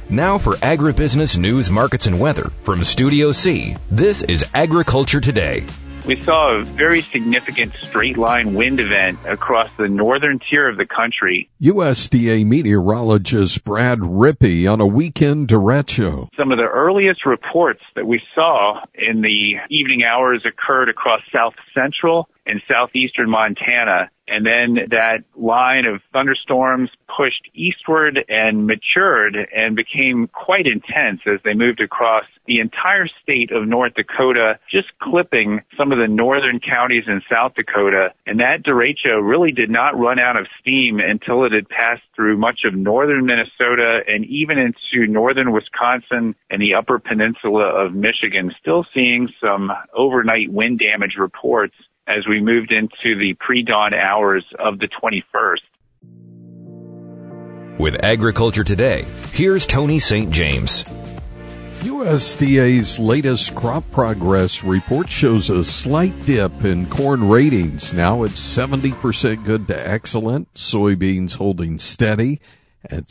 Now for agribusiness news, markets, and weather from Studio C, this is Agriculture Today. We saw a very significant straight-line wind event across the northern tier of the country. USDA meteorologist Brad Rippey on a weekend derecho. Some of the earliest reports that we saw in the evening hours occurred across south central and southeastern Montana. And then that line of thunderstorms pushed eastward and matured and became quite intense as they moved across the entire state of North Dakota, just clipping some of the northern counties in South Dakota. And that derecho really did not run out of steam until it had passed through much of northern Minnesota and even into northern Wisconsin and the upper peninsula of Michigan, still seeing some overnight wind damage reports as we moved into the pre-dawn hours of the 21st. With Agriculture Today, here's Tony St. James. USDA's latest crop progress report shows a slight dip in corn ratings. Now it's 70% good to excellent. Soybeans holding steady at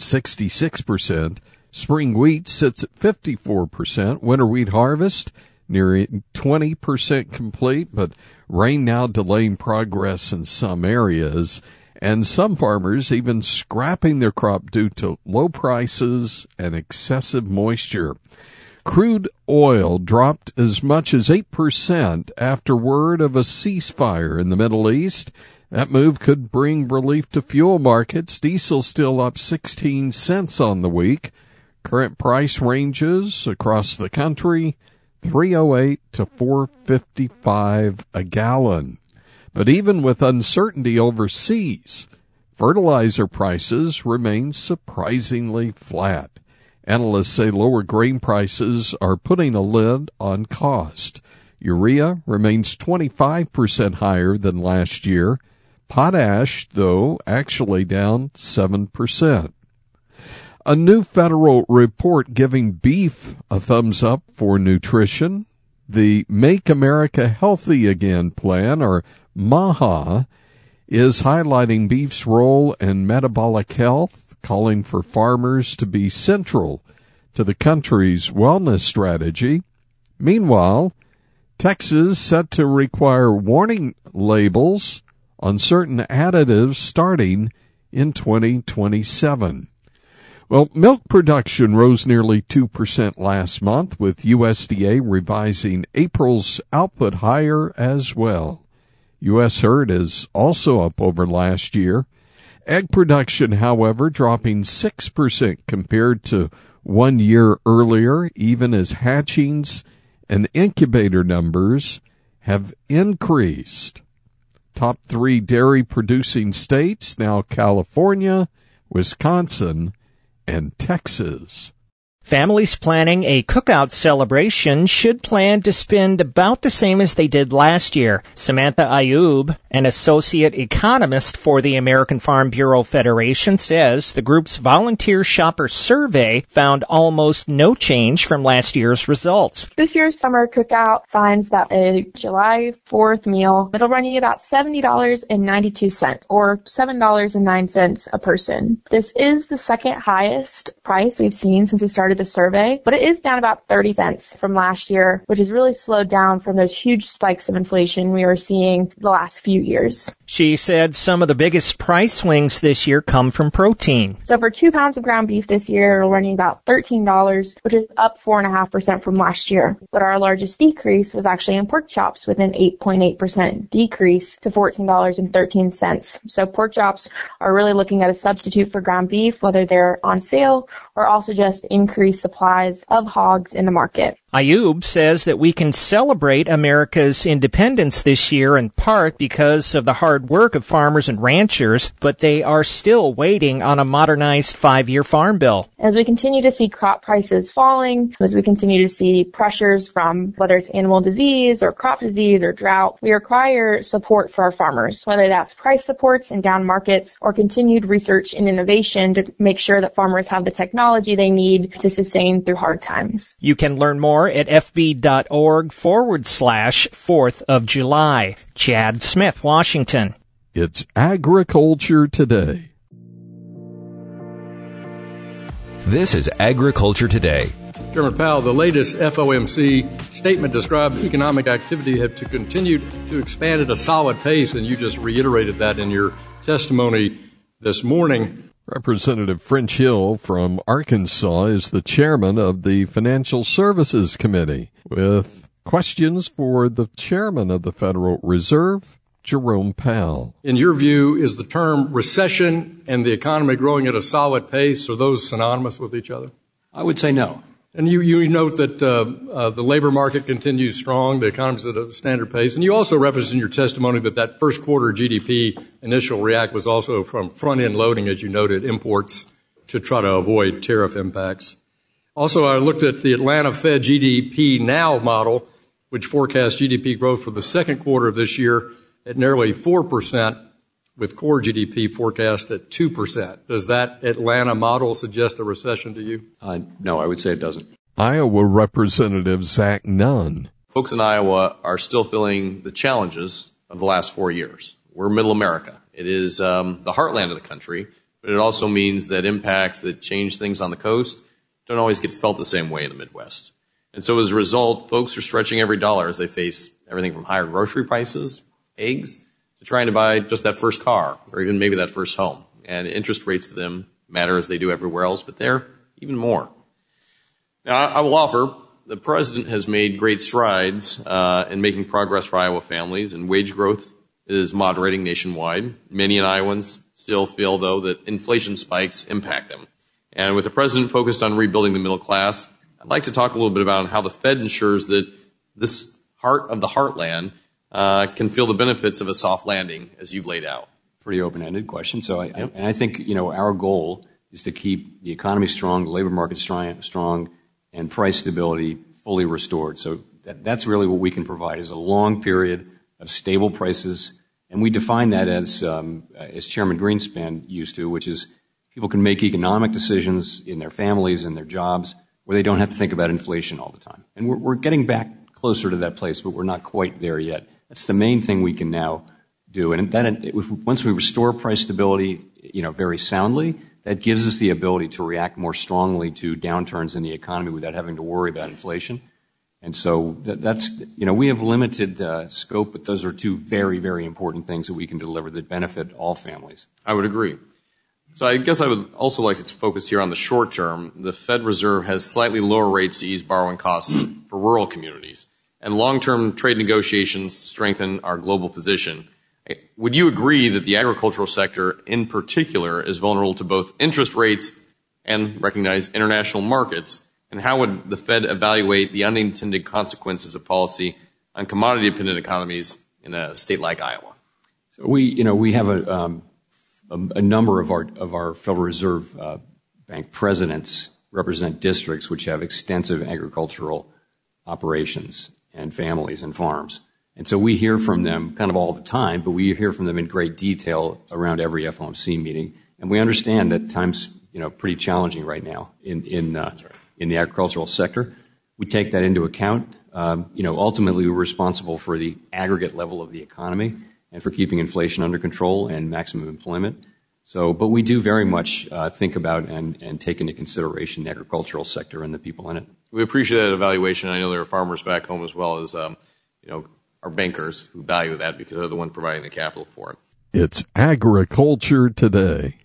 66%. Spring wheat sits at 54%. Winter wheat harvest nearing 20% complete, but rain now delaying progress in some areas, and some farmers even scrapping their crop due to low prices and excessive moisture. Crude oil dropped as much as 8% after word of a ceasefire in the Middle East. That move could bring relief to fuel markets. Diesel still up 16 cents on the week. Current price ranges across the country, $3.08 to $4.55 a gallon. But even with uncertainty overseas, fertilizer prices remain surprisingly flat. Analysts say lower grain prices are putting a lid on cost. Urea remains 25% higher than last year. Potash, though, actually down 7%. A new federal report giving beef a thumbs up for nutrition. The Make America Healthy Again plan, or MAHA, is highlighting beef's role in metabolic health, calling for farmers to be central to the country's wellness strategy. Meanwhile, Texas set to require warning labels on certain additives starting in 2027. Well, milk production rose nearly 2% last month, with USDA revising April's output higher as well. U.S. herd is also up over last year. Egg production, however, dropping 6% compared to 1 year earlier, even as hatchings and incubator numbers have increased. Top 3 dairy-producing states, now California, Wisconsin, and Texas. Families planning a cookout celebration should plan to spend about the same as they did last year. Samantha Ayub, an associate economist for the American Farm Bureau Federation, says the group's volunteer shopper survey found almost no change from last year's results. This year's summer cookout finds that a July 4th meal, it'll run you about $70.92 or $7.09 a person. This is the second highest price we've seen since we started the survey, but it is down about 30 cents from last year, which has really slowed down from those huge spikes of inflation we were seeing the last few years. She said some of the biggest price swings this year come from protein. So for 2 pounds of ground beef this year, we're running about $13, which is up 4.5% from last year. But our largest decrease was actually in pork chops, with an 8.8% decrease to $14.13. So pork chops are really looking at a substitute for ground beef, whether they're on sale or also just increased supplies of hogs in the market. Ayub says that we can celebrate America's independence this year in part because of the hard work of farmers and ranchers, but they are still waiting on a modernized 5-year farm bill. As we continue to see crop prices falling, as we continue to see pressures from whether it's animal disease or crop disease or drought, we require support for our farmers, whether that's price supports in down markets or continued research and innovation to make sure that farmers have the technology they need to sustain through hard times. You can learn more at fb.org/4th of July. Chad Smith, Washington. It's Agriculture Today. This is Agriculture Today. Chairman Powell, the latest FOMC statement described economic activity have to continue to expand at a solid pace, and you just reiterated that in your testimony this morning. Representative French Hill from Arkansas is the chairman of the Financial Services Committee, with questions for the chairman of the Federal Reserve, Jerome Powell. In your view, is the term recession and the economy growing at a solid pace, are those synonymous with each other? I would say no. And you note that the labor market continues strong, the economy's at a standard pace, and you also referenced in your testimony that first quarter GDP initial react was also from front-end loading, as you noted, imports to try to avoid tariff impacts. Also, I looked at the Atlanta Fed GDP Now model, which forecasts GDP growth for the second quarter of this year at nearly 4%, with core GDP forecast at 2%. Does that Atlanta model suggest a recession to you? No, I would say it doesn't. Iowa Representative Zach Nunn. Folks in Iowa are still feeling the challenges of the last 4 years. We're middle America. It is the heartland of the country, but it also means that impacts that change things on the coast don't always get felt the same way in the Midwest. And so as a result, folks are stretching every dollar as they face everything from higher grocery prices, eggs, to trying to buy just that first car or even maybe that first home. And interest rates to them matter as they do everywhere else, but they're even more. Now, I will offer the president has made great strides in making progress for Iowa families, and wage growth is moderating nationwide. Many Iowans still feel, though, that inflation spikes impact them. And with the president focused on rebuilding the middle class, I'd like to talk a little bit about how the Fed ensures that this heart of the heartland can feel the benefits of a soft landing, as you've laid out. Pretty open-ended question. So I think, our goal is to keep the economy strong, the labor market strong, and price stability fully restored. So that's really what we can provide, is a long period of stable prices. And we define that as Chairman Greenspan used to, which is people can make economic decisions in their families and their jobs where they don't have to think about inflation all the time. And we're getting back closer to that place, but we're not quite there yet. That's the main thing we can now do. And once we restore price stability, very soundly, that gives us the ability to react more strongly to downturns in the economy without having to worry about inflation. And so that's we have limited scope, but those are two very, very important things that we can deliver that benefit all families. I would agree. So I guess I would also like to focus here on the short term. The Fed Reserve has slightly lower rates to ease borrowing costs for rural communities, and long-term trade negotiations strengthen our global position. Would you agree that the agricultural sector in particular is vulnerable to both interest rates and recognize international markets? And how would the Fed evaluate the unintended consequences of policy on commodity-dependent economies in a state like Iowa? So we have a number of our Federal Reserve Bank presidents represent districts which have extensive agricultural operations and families and farms. And so we hear from them kind of all the time, but we hear from them in great detail around every FOMC meeting. And we understand that times, pretty challenging right now in the agricultural sector. We take that into account. Ultimately we're responsible for the aggregate level of the economy and for keeping inflation under control and maximum employment. But we do very much think about and take into consideration the agricultural sector and the people in it. We appreciate that evaluation. I know there are farmers back home as well as, our bankers who value that because they're the ones providing the capital for it. It's Agriculture Today.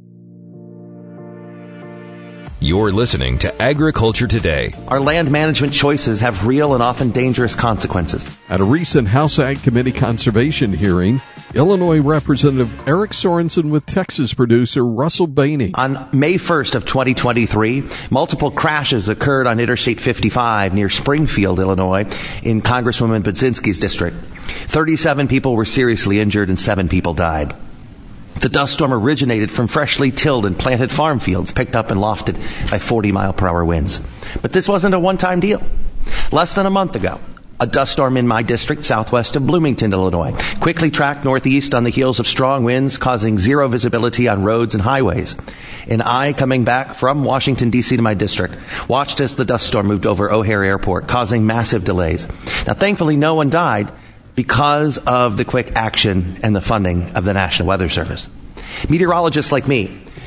You're listening to Agriculture Today. Our land management choices have real and often dangerous consequences. At a recent House Ag Committee conservation hearing, Illinois Representative Eric Sorensen with Texas producer Russell Bainey. On May 1st of 2023, multiple crashes occurred on Interstate 55 near Springfield, Illinois, in Congresswoman Budzinski's district. 37 people were seriously injured and 7 people died. The dust storm originated from freshly tilled and planted farm fields picked up and lofted by 40-mile-per-hour winds. But this wasn't a one-time deal. Less than a month ago, a dust storm in my district, southwest of Bloomington, Illinois, quickly tracked northeast on the heels of strong winds, causing zero visibility on roads and highways. And I, coming back from Washington, D.C. to my district, watched as the dust storm moved over O'Hare Airport, causing massive delays. Now, thankfully, no one died because of the quick action and the funding of the National Weather Service. Meteorologists like me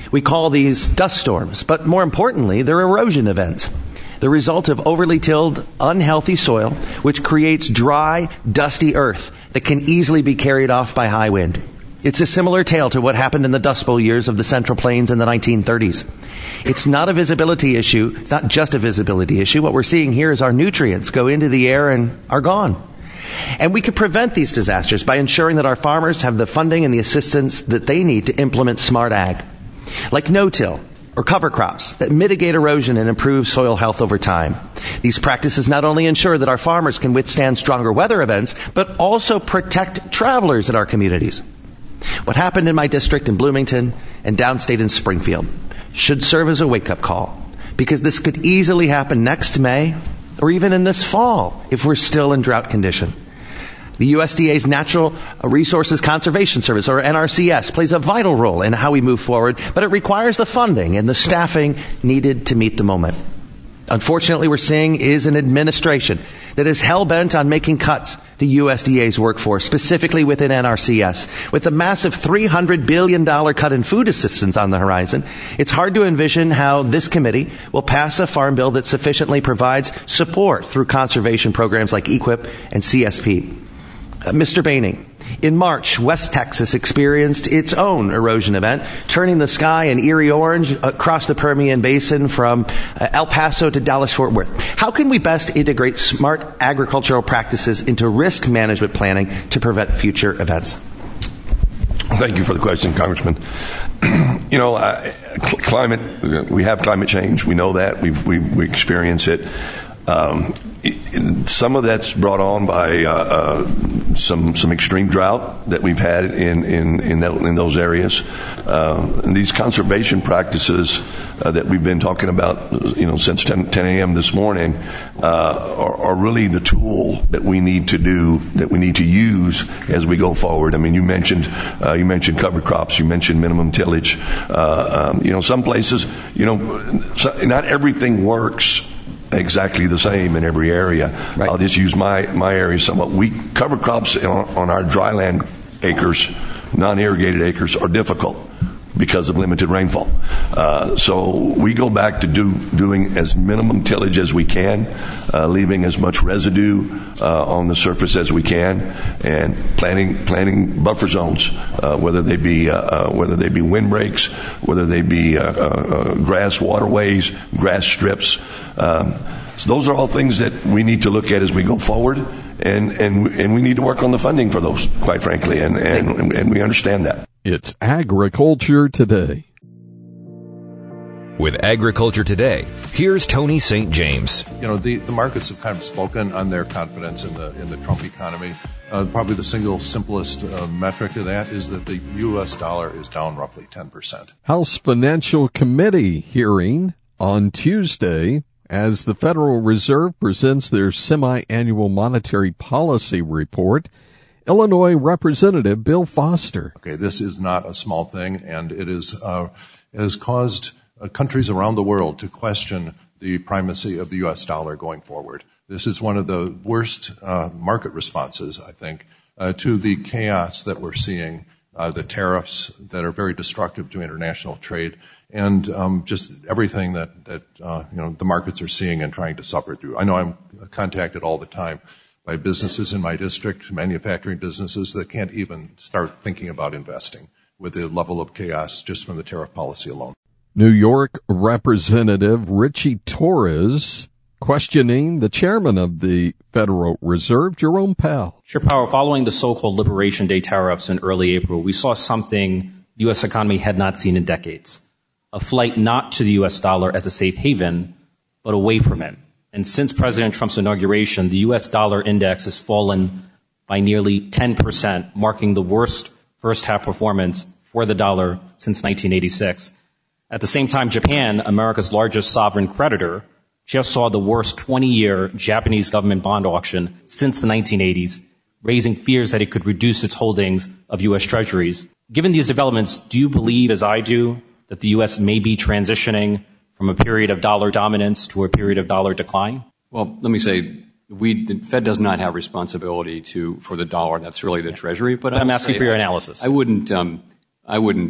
We call these dust storms, but more importantly, they're erosion events. The result of overly tilled, unhealthy soil, which creates dry, dusty earth that can easily be carried off by high wind. It's a similar tale to what happened in the Dust Bowl years of the Central Plains in the 1930s. It's not a visibility issue. It's not just a visibility issue. What we're seeing here is our nutrients go into the air and are gone. And we could prevent these disasters by ensuring that our farmers have the funding and the assistance that they need to implement smart ag, like no-till or cover crops that mitigate erosion and improve soil health over time. These practices not only ensure that our farmers can withstand stronger weather events, but also protect travelers in our communities. What happened in my district in Bloomington and downstate in Springfield should serve as a wake-up call, because this could easily happen next May or even in this fall if we're still in drought condition. The USDA's Natural Resources Conservation Service, or NRCS, plays a vital role in how we move forward, but it requires the funding and the staffing needed to meet the moment. Unfortunately, we're seeing is an administration that is hell-bent on making cuts to USDA's workforce, specifically within NRCS. With a massive $300 billion cut in food assistance on the horizon, it's hard to envision how this committee will pass a farm bill that sufficiently provides support through conservation programs like EQIP and CSP. Mr. Boehning, in March, West Texas experienced its own erosion event, turning the sky an eerie orange across the Permian Basin from El Paso to Dallas-Fort Worth. How can we best integrate smart agricultural practices into risk management planning to prevent future events? Thank you for the question, Congressman. Climate, we have climate change. We know that. We experience it. Some of that's brought on by some extreme drought that we've had in those areas. And these conservation practices that we've been talking about, since 10 a.m. this morning, are really the tool that we need to use as we go forward. I mean, you mentioned cover crops, you mentioned minimum tillage. Some places, not everything works exactly the same in every area. Right. I'll just use my area somewhat. We cover crops on our dryland acres, non-irrigated acres, are difficult because of limited rainfall. So we go back to doing as minimum tillage as we can, leaving as much residue on the surface as we can, and planting buffer zones, whether they be windbreaks, whether they be grass waterways, grass strips. So those are all things that we need to look at as we go forward, and we need to work on the funding for those, quite frankly, and we understand that. It's Agriculture Today. With Agriculture Today, here's Tony St. James. The markets have kind of spoken on their confidence in the Trump economy. Probably the single simplest metric to that is that the U.S. dollar is down roughly 10%. House Financial Committee hearing on Tuesday as the Federal Reserve presents their semi-annual monetary policy report. Illinois Representative Bill Foster. Okay, this is not a small thing, and it has caused countries around the world to question the primacy of the U.S. dollar going forward. This is one of the worst market responses, I think, to the chaos that we're seeing, the tariffs that are very destructive to international trade, and just everything that the markets are seeing and trying to suffer through. I know I'm contacted all the time by businesses in my district, manufacturing businesses that can't even start thinking about investing with the level of chaos just from the tariff policy alone. New York Representative Richie Torres questioning the chairman of the Federal Reserve, Jerome Powell. Chair Powell, following the so-called Liberation Day tariffs in early April, we saw something the U.S. economy had not seen in decades. A flight not to the U.S. dollar as a safe haven, but away from it. And since President Trump's inauguration, the U.S. dollar index has fallen by nearly 10%, marking the worst first-half performance for the dollar since 1986. At the same time, Japan, America's largest sovereign creditor, just saw the worst 20-year Japanese government bond auction since the 1980s, raising fears that it could reduce its holdings of U.S. treasuries. Given these developments, do you believe, as I do, that the U.S. may be transitioning from a period of dollar dominance to a period of dollar decline? Well, let me say, the Fed does not have responsibility for the dollar. That's really the Treasury. But I'm asking for your analysis. I wouldn't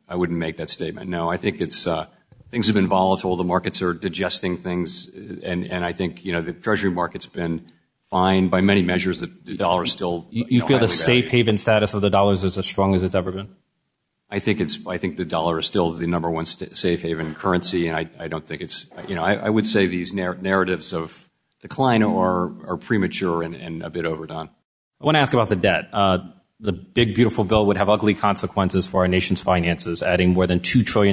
make that statement. No, I think it's things have been volatile. The markets are digesting things, and I think the Treasury market's been fine by many measures. The dollar is still. You feel the safe haven status of the dollar is as strong as it's ever been? I think the dollar is still the number one safe haven currency, and I don't think it's. I would say these narratives of decline are premature and a bit overdone. I want to ask about the debt. The big, beautiful bill would have ugly consequences for our nation's finances, adding more than $2 trillion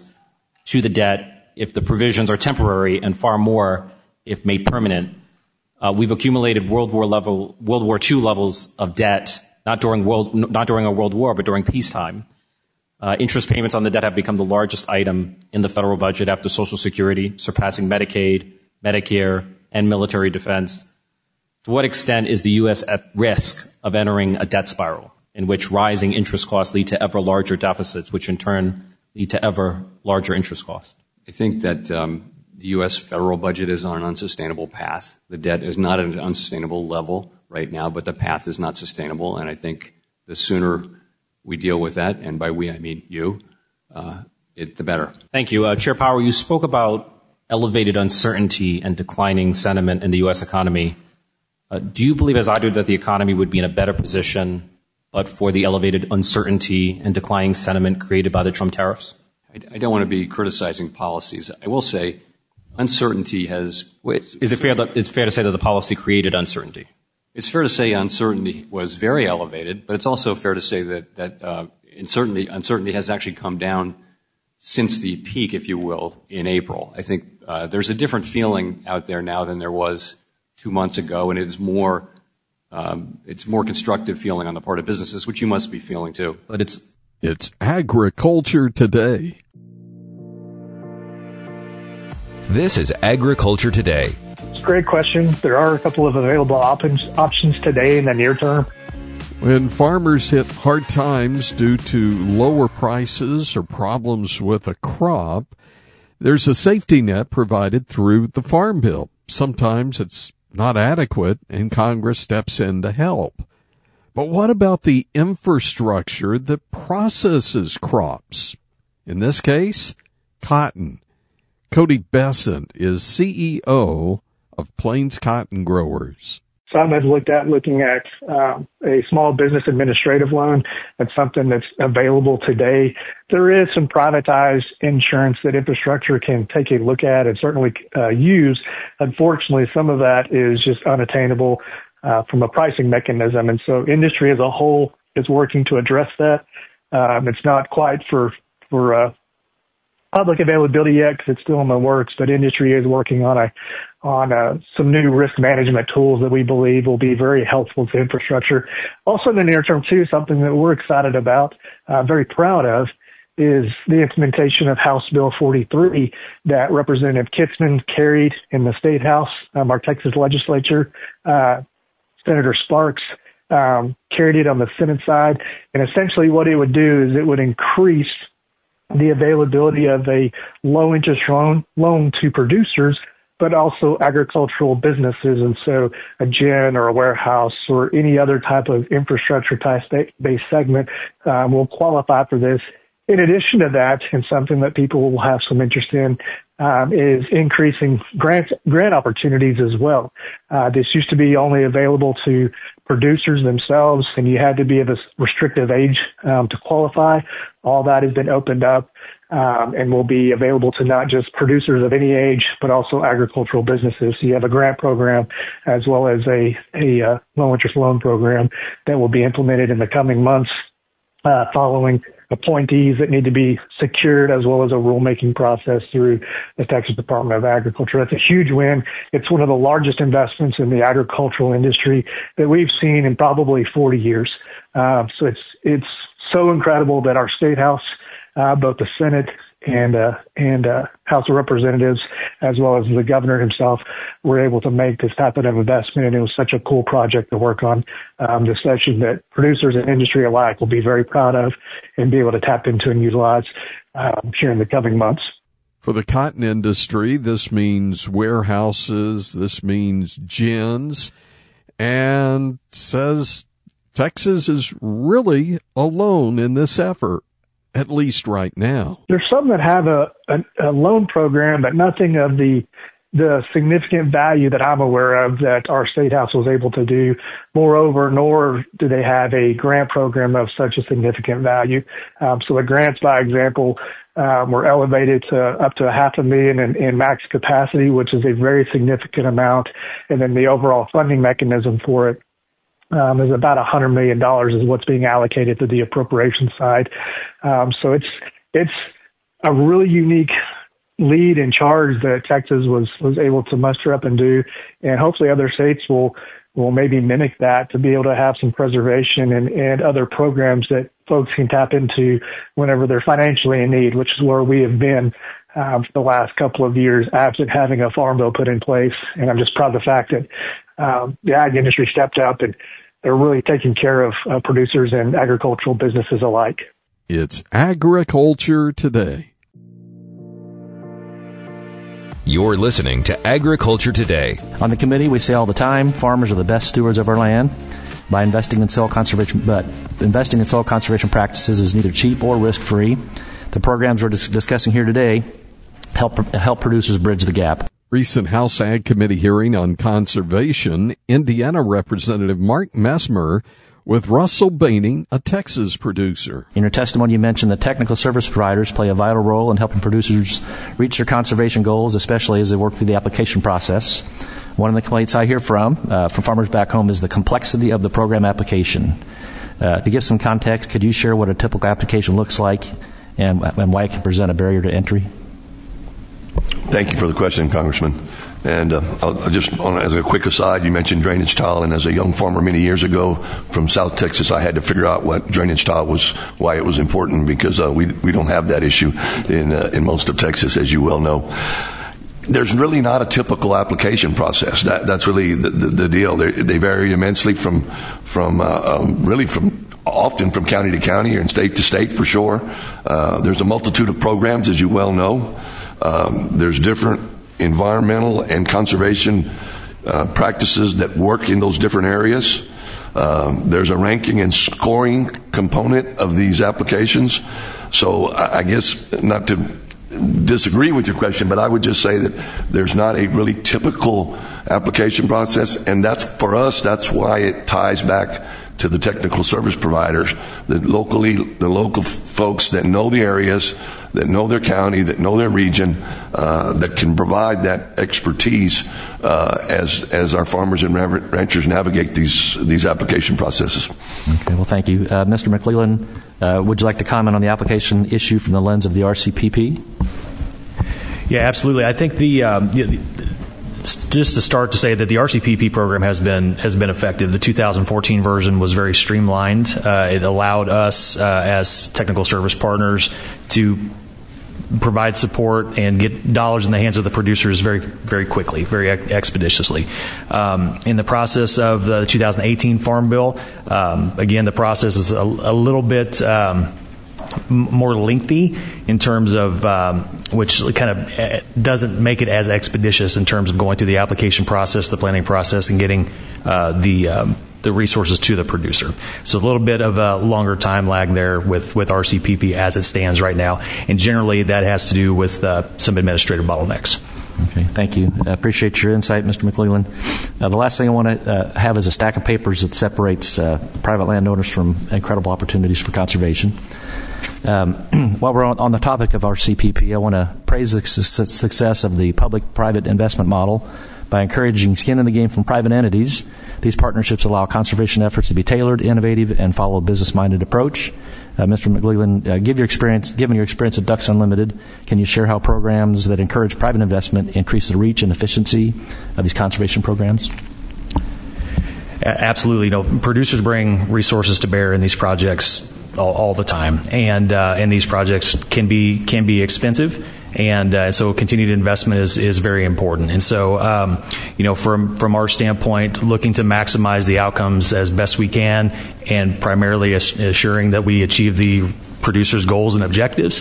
to the debt if the provisions are temporary and far more if made permanent. We've accumulated World War II levels of debt, not during a world war, but during peacetime. Interest payments on the debt have become the largest item in the federal budget after Social Security, surpassing Medicaid, Medicare, and military defense. To what extent is the U.S. at risk of entering a debt spiral in which rising interest costs lead to ever larger deficits, which in turn lead to ever larger interest costs? I think that the U.S. federal budget is on an unsustainable path. The debt is not at an unsustainable level right now, but the path is not sustainable, and I think the sooner we deal with that, and by we I mean you, the better. Thank you. Chair Powell, you spoke about elevated uncertainty and declining sentiment in the U.S. economy. Do you believe, as I do, that the economy would be in a better position but for the elevated uncertainty and declining sentiment created by the Trump tariffs? I don't want to be criticizing policies. I will say uncertainty has... Is it fair to say that the policy created uncertainty? It's fair to say uncertainty was very elevated, but it's also fair to say that uncertainty has actually come down since the peak, if you will, in April. I think there's a different feeling out there now than there was 2 months ago, and it's more constructive feeling on the part of businesses, which you must be feeling too. But it's Agriculture Today. This is Agriculture Today. It's a great question. There are a couple of available options today in the near term. When farmers hit hard times due to lower prices or problems with a crop, there's a safety net provided through the Farm Bill. Sometimes it's not adequate, and Congress steps in to help. But what about the infrastructure that processes crops? In this case, cotton. Cody Bessent is CEO of Plains Cotton Growers. Some have looking at a small business administrative loan. That's something that's available today. There is some privatized insurance that infrastructure can take a look at and certainly use. Unfortunately, some of that is just unattainable from a pricing mechanism. And so industry as a whole is working to address that. It's not quite for public availability yet because it's still in the works, but industry is working on some new risk management tools that we believe will be very helpful to infrastructure. Also in the near term too, something that we're excited about, very proud of, is the implementation of House Bill 43 that Representative Kitzman carried in the State House, our Texas legislature. Senator Sparks carried it on the Senate side. And essentially what it would do is it would increase the availability of a low interest loan to producers, but also agricultural businesses. And so a gin or a warehouse or any other type of infrastructure type based segment will qualify for this. In addition to that, and something that people will have some interest in, is increasing grant opportunities as well. This used to be only available to producers themselves, and you had to be of a restrictive age to qualify. All that has been opened up and will be available to not just producers of any age, but also agricultural businesses. So you have a grant program as well as a low interest loan program that will be implemented in the coming months following appointees that need to be secured, as well as a rulemaking process through the Texas Department of Agriculture. That's a huge win. It's one of the largest investments in the agricultural industry that we've seen in probably 40 years. So it's so incredible that our state house, both the Senate and House of Representatives, as well as the governor himself, were able to make this type of investment. And it was such a cool project to work on this session that producers and industry alike will be very proud of and be able to tap into and utilize here in the coming months. For the cotton industry, this means warehouses, this means gins, and says Texas is really alone in this effort. at least right now. There's some that have a loan program, but nothing of the significant value that I'm aware of that our State House was able to do. Moreover, nor do they have a grant program of such a significant value. So the grants, by example, were elevated to up to $500,000 in max capacity, which is a very significant amount. And then the overall funding mechanism for it is about $100 million is what's being allocated to the appropriation side. So it's a really unique lead and charge that Texas was able to muster up and do, and hopefully other states will maybe mimic that to be able to have some preservation and other programs that folks can tap into whenever they're financially in need, which is where we have been for the last couple of years, absent having a farm bill put in place. And I'm just proud of the fact that the ag industry stepped up and they're really taking care of producers and agricultural businesses alike. It's Agriculture Today. You're listening to Agriculture Today. On the committee, we say all the time, farmers are the best stewards of our land. By investing in soil conservation, practices is neither cheap or risk-free. The programs we're discussing here today help producers bridge the gap. Recent House Ag Committee hearing on conservation, Indiana Representative Mark Messmer with Russell Baining, a Texas producer. In your testimony, you mentioned that technical service providers play a vital role in helping producers reach their conservation goals, especially as they work through the application process. One of the complaints I hear from farmers back home is the complexity of the program application. To give some context, could you share what a typical application looks like and why it can present a barrier to entry? Thank you for the question, Congressman. And I'll just, as a quick aside, you mentioned drainage tile, and as a young farmer many years ago from South Texas, I had to figure out what drainage tile was, why it was important, because we don't have that issue in most of Texas, as you well know. There's really not a typical application process. That's really the deal. They vary immensely from often from county to county and state to state for sure. There's a multitude of programs, as you well know. There's different environmental and conservation practices that work in those different areas. There's a ranking and scoring component of these applications. So I guess, not to disagree with your question, but I would just say that there's not a really typical application process, and that's why it ties back to the technical service providers, the local folks that know the areas, that know their county, that know their region, that can provide that expertise as our farmers and ranchers navigate these application processes. Okay, well, thank you. Mr. McClellan, would you like to comment on the application issue from the lens of the RCPP? Yeah, absolutely. I think just to start to say that the RCPP program has been effective. The 2014 version was very streamlined. It allowed us as technical service partners to provide support and get dollars in the hands of the producers very, very quickly, very expeditiously. In the process of the 2018 Farm Bill, again, the process is a little bit more lengthy in terms of which kind of doesn't make it as expeditious in terms of going through the application process, the planning process, and getting the resources to the producer. So a little bit of a longer time lag there with RCPP as it stands right now, and generally that has to do with some administrative bottlenecks. Okay, thank you. I appreciate your insight, Mr. McClellan. The last thing I want to have is a stack of papers that separates private landowners from incredible opportunities for conservation. While we're on the topic of RCPP, I want to praise the success of the public-private investment model by encouraging skin in the game from private entities. These partnerships allow conservation efforts to be tailored, innovative, and follow a business-minded approach. Mr. McClellan, given your experience at Ducks Unlimited, can you share how programs that encourage private investment increase the reach and efficiency of these conservation programs? Absolutely. Producers bring resources to bear in these projects all the time, and these projects can be expensive, and so continued investment is very important. And so, from our standpoint, looking to maximize the outcomes as best we can, and primarily assuring that we achieve the producers' goals and objectives.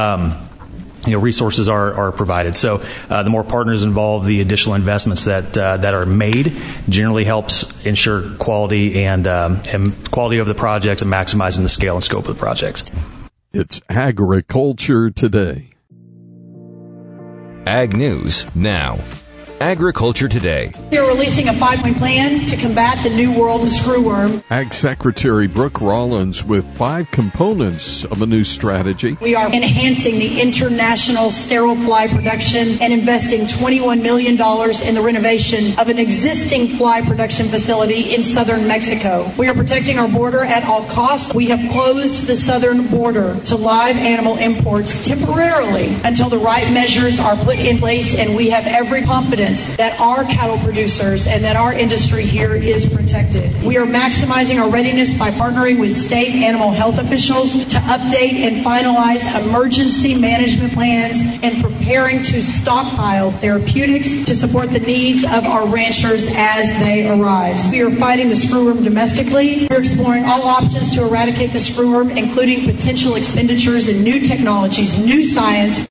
Resources are provided. So the more partners involved, the additional investments that are made generally helps ensure quality and quality of the projects and maximizing the scale and scope of the projects. It's Agriculture Today. Ag News now. Agriculture Today. We are releasing a 5-point plan to combat the New World screwworm. Ag Secretary Brooke Rollins with 5 components of a new strategy. We are enhancing the international sterile fly production and investing $21 million in the renovation of an existing fly production facility in southern Mexico. We are protecting our border at all costs. We have closed the southern border to live animal imports temporarily until the right measures are put in place, and we have every confidence that our cattle producers and that our industry here is protected. We are maximizing our readiness by partnering with state animal health officials to update and finalize emergency management plans and preparing to stockpile therapeutics to support the needs of our ranchers as they arise. We are fighting the screwworm domestically. We're exploring all options to eradicate the screwworm, including potential expenditures in new technologies, new science.